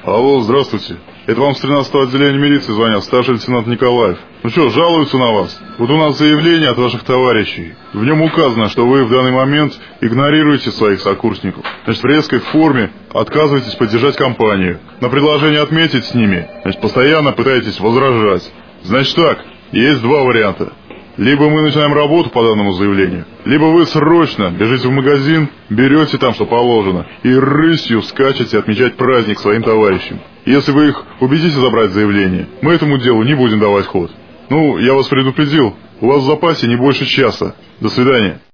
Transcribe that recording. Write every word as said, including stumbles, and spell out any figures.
Алло, здравствуйте. Это вам с тринадцатого отделения милиции звонят, старший лейтенант Николаев. Ну что, жалуются на вас? Вот у нас заявление от ваших товарищей. В нем указано, что вы в данный момент игнорируете своих сокурсников. Значит, в резкой форме отказываетесь поддержать компанию. На предложение отметить с ними, значит, постоянно пытаетесь возражать. Значит так, есть два варианта. Либо мы начинаем работу по данному заявлению, либо вы срочно бежите в магазин, берете там, что положено, и рысью скачете отмечать праздник своим товарищам. Если вы их убедите забрать заявление, мы этому делу не будем давать ход. Ну, я вас предупредил, у вас в запасе не больше часа. До свидания.